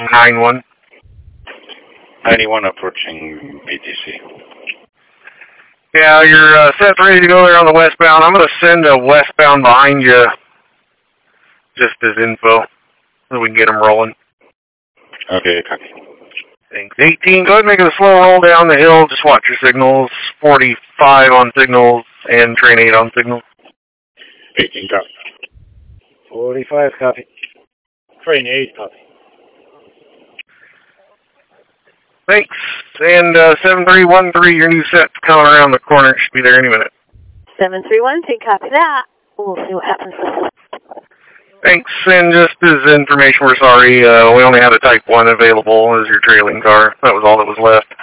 91. 91 approaching BTC. Yeah, you're set ready to go there on the westbound. I'm going to send a westbound behind you just as info so we can get them rolling. Okay, copy. Thanks. 18, go ahead and make it a slow roll down the hill. Just watch your signals. 45 on signals and train 8 on signals. 18, copy. 45, copy. Train 8, copy. Thanks. And 7313, your new set's coming around the corner. Should be there any minute. 7313, copy that. We'll see what happens. Thanks. And just as information, we're sorry. We only had a Type 1 available as your trailing car. That was all that was left.